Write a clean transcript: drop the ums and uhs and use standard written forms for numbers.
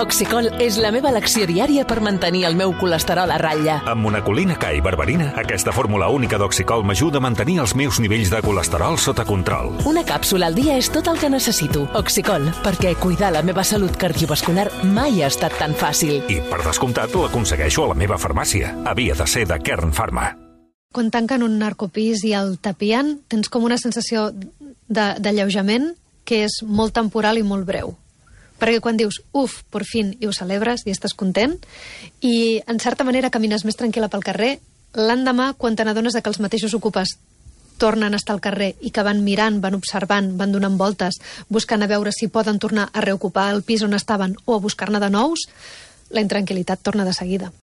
Oxicol és la meva elecció diària per mantenir el meu colesterol a ratlla. Amb monacolina K i berberina, aquesta fórmula única d'Oxicol m'ajuda a mantenir els meus nivells de colesterol sota control. Una càpsula al dia és tot el que necessito. Oxicol, perquè cuidar la meva salut cardiovascular mai ha estat tan fàcil. I, per descomptat, l'aconsegueixo a la meva farmàcia. Havia de ser de Kern Pharma. Quan tanquen un narcopís i el tapien, tens com una sensació d'alleujament que és molt temporal i molt breu. Perquè quan dius, uf, por fin, i ho celebres i estàs content, i en certa manera camines més tranquil·la pel carrer, l'endemà, quan te n'adones que els mateixos ocupes tornen a estar al carrer i que van mirant, van observant, van donant voltes, buscant a veure si poden tornar a reocupar el pis on estaven o a buscar-ne de nous, la intranquil·litat torna de seguida.